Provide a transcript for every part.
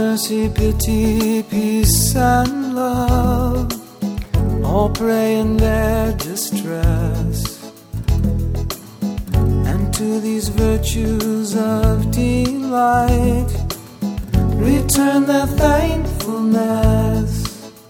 mercy, pity, peace, and love all pray in their distress, and to these virtues of delight return their thankfulness.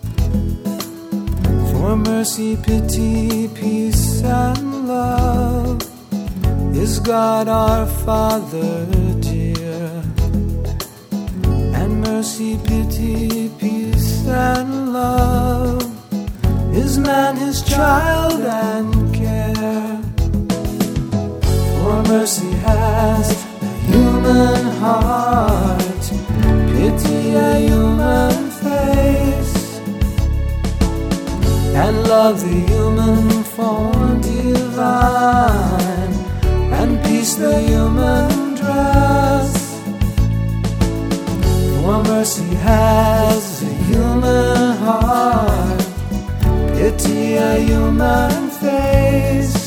For mercy, pity, peace, and love is God our Father dear, and mercy, pity, peace, and love is man his child and care. For mercy has a human heart, pity a human face, and love the human form divine, and peace the human dress. For mercy has a human heart, pity a human face,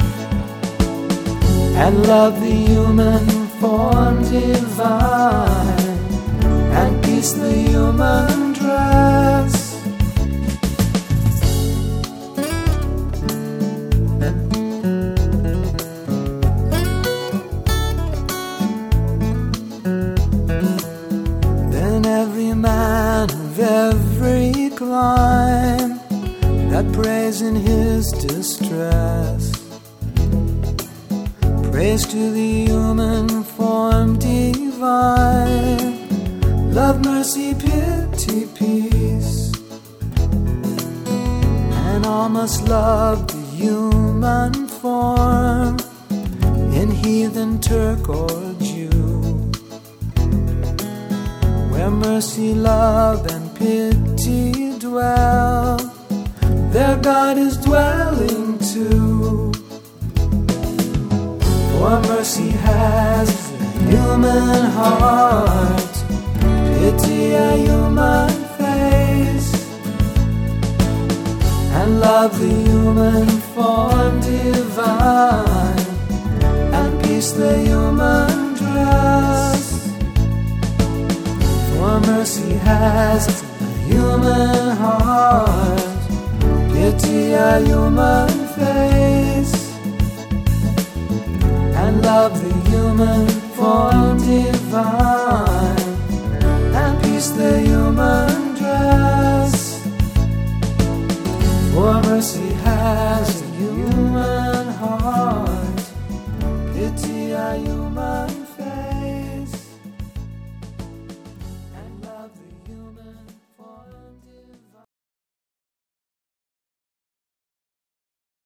and love the human form divine, and peace the human dress. Every man of every clime that prays in his distress, prays to the human form divine, love, mercy, pity, peace, and all must love the human form in heathen, Turk, or Jew. Where mercy, love, and pity dwell, their God is dwelling too. For mercy has a human heart, pity a human face, and love the human form divine, and peace the human dress. For mercy has a human heart, pity a human face, and love the human form divine, and peace the human dress. For mercy has a human heart, pity a human face,